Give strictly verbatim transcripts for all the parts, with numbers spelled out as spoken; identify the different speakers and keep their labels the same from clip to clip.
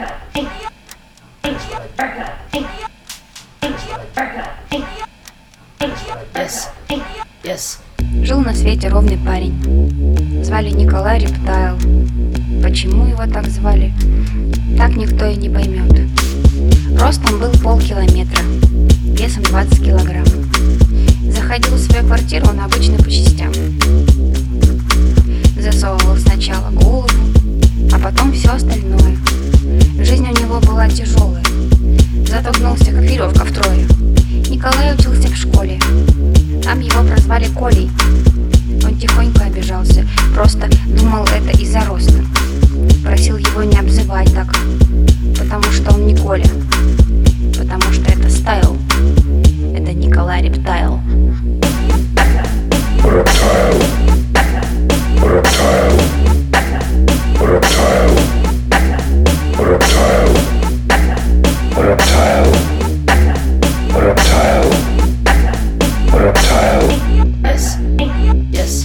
Speaker 1: Yes. Yes.
Speaker 2: Жил на свете ровный парень. Звали Николай Рептайл. Почему его так звали, так никто и не поймет. Ростом был полкилометра, весом двадцать килограмм. Заходил в свою квартиру он обычно по частям. Засовывал сначала голову, а потом все остальное. Жизнь у него была тяжелая, зато гнулся как веревка втрое. Николай учился в школе, там его прозвали Колей. Он тихонько обижался, просто думал это из-за роста. Просил его не обзывать так, потому что он не Коля, потому что это стайл, это Николай Рептайл.
Speaker 3: Reptile. Reptile. Reptile. Reptile. Reptile. Reptile. Reptile.
Speaker 1: Yes. Yes.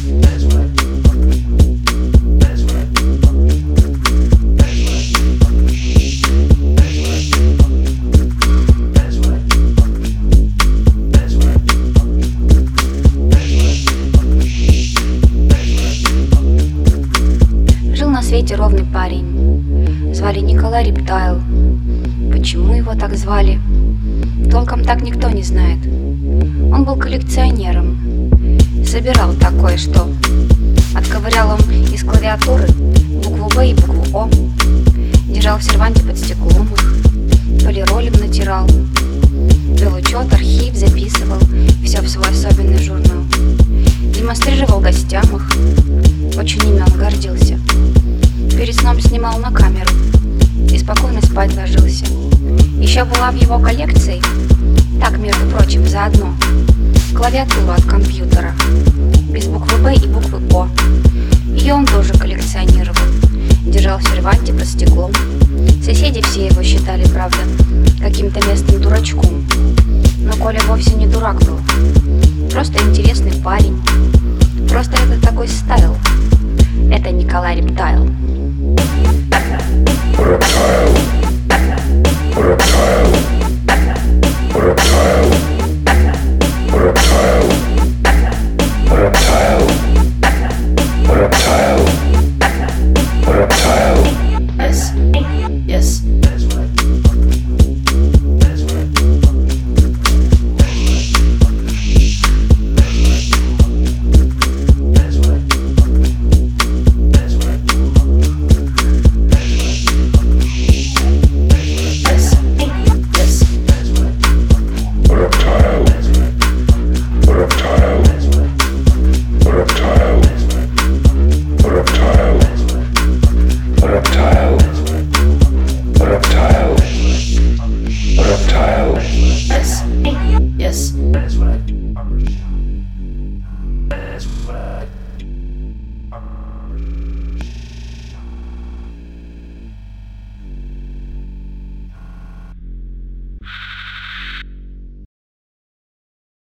Speaker 2: Жил на свете ровный парень. Звали Николай Рептайл. Почему его так звали, толком так никто не знает. Он был коллекционером. Собирал такое, что отковырял он из клавиатуры букву Б и букву О. Держал в серванте под стеклом их, полиролем натирал. Вел учет, архив, записывал все в свой особенный журнал. Демонстрировал гостям их, очень имен гордился. Перед сном снимал на камеру и спокойно спать ложился. Еще была в его коллекции, так, между прочим, заодно, клавиатура от компьютера, без буквы Б и буквы О. Ее он тоже коллекционировал, держал в серванте под стеклом. Соседи все его считали, правда, каким-то местным дурачком. Но Коля вовсе не дурак был, просто интересный парень. Просто это такой стайл, это Николай Рептайл.